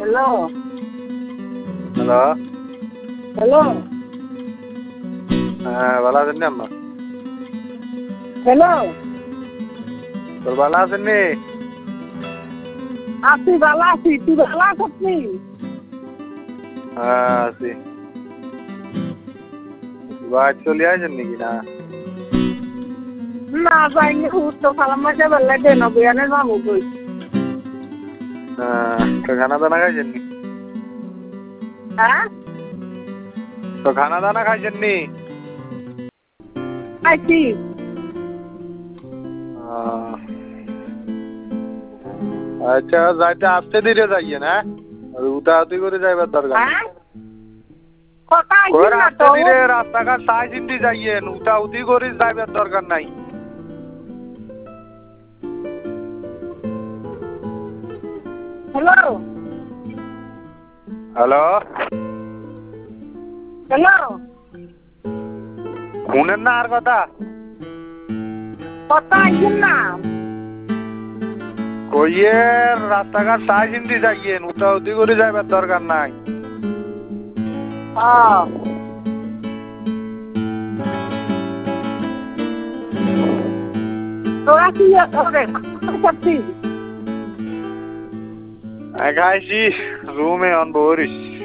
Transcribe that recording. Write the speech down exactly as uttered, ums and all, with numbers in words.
Hello. Hello. Hello. হ্যাঁ ভালো আছেন নি আম্মা? Hello. তোর ভালো আছেন নি? আছি ভালো আছি, তুই ভালো আছিস নি? হ্যাঁ আছি। বাড়ি চলে আসেন নাকি না? না যাইনি, তো খালাম মাঝে বেলা দেন বিয়ানের মামু কই। হ্যাঁ তো খানা দানা খাইছেন নি? হ্যাঁ? তো খানা দানা খাইছেন নি? আইছি। আহ, আচ্ছা যাইতে আস্তে ধীরে যাইয়েন হ্যাঁ? আর উতাউতি করে যাইবার দরকার নেই। হ্যাঁ? কথা ওই আইছি না আস্তে তো। ধীরে রাস্তাঘাট সাই চিন্তি যাইয়েন, উতাউতি করে যাইবার দরকার নাই। Hello. হ্যালো। Hello. শুনেন না আর কথা? কথা আইছি না। কইয়ে রাস্তাঘাট সাই চিন্তি যাইয়েন, উতাউতি করে যাইবার দরকার নাই। হ্যাঁ। তোরা কি করে? করছিস? খাইছি রুমে অন বরিস।